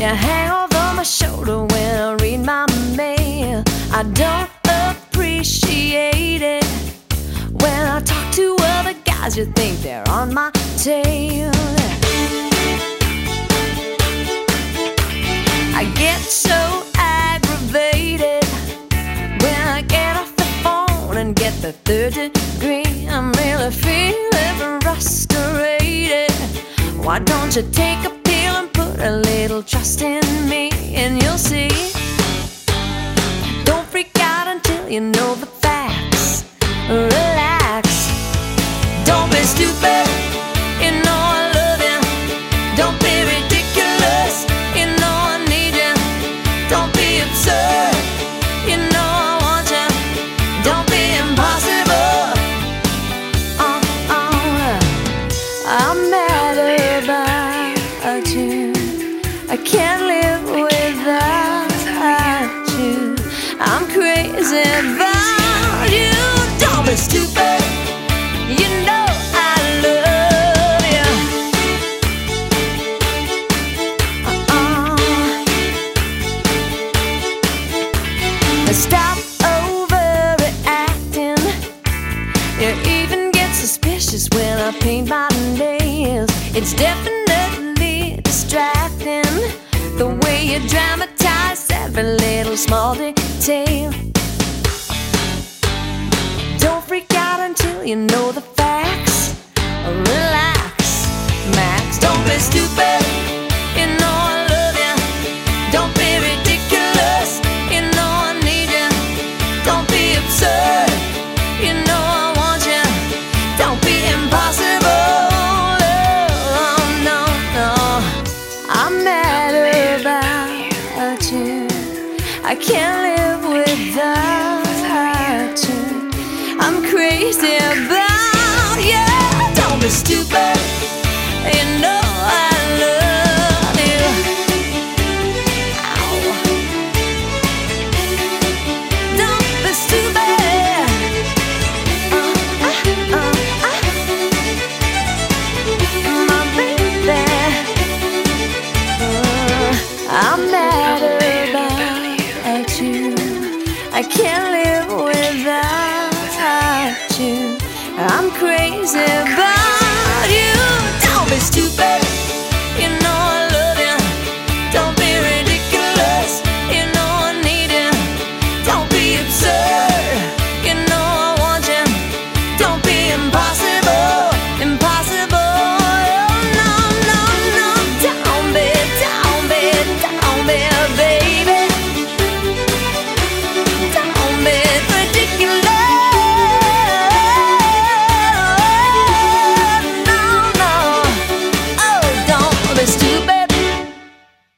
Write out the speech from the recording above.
hang over my shoulder when I read my mail. I don't appreciate it when I talk to other guys. You think they're on my tail. I get so aggravated when I get off the phone and get the third degree. I'm really feeling frustrated. Why don't you take a pill and put a little trust in me, and you'll see. Don't freak out until you know the facts. Relax. Don't be stupid. You know I love you. Don't be ridiculous. You know I need you. Don't be absurd. You know I want you. Don't be impossible. I'm mad about you. I can't live without you. I'm crazy about you. Don't be stupid. You know I love you. Stop overreacting. You even get suspicious when I paint my nails. It's definitely distracting the way you dramatize every little small detail. Don't freak out until you know the facts. Relax, Max. Don't be stupid. You know I love you. Don't be ridiculous. You know I need you. Don't be absurd. You know I want you. Don't be impossible. Oh, no, no. I'm mad about you. I can't live without you. I'm crazy about you. Don't be stupid. You know I love you. Ow. Don't be stupid. My baby. I'm mad about you. I can't live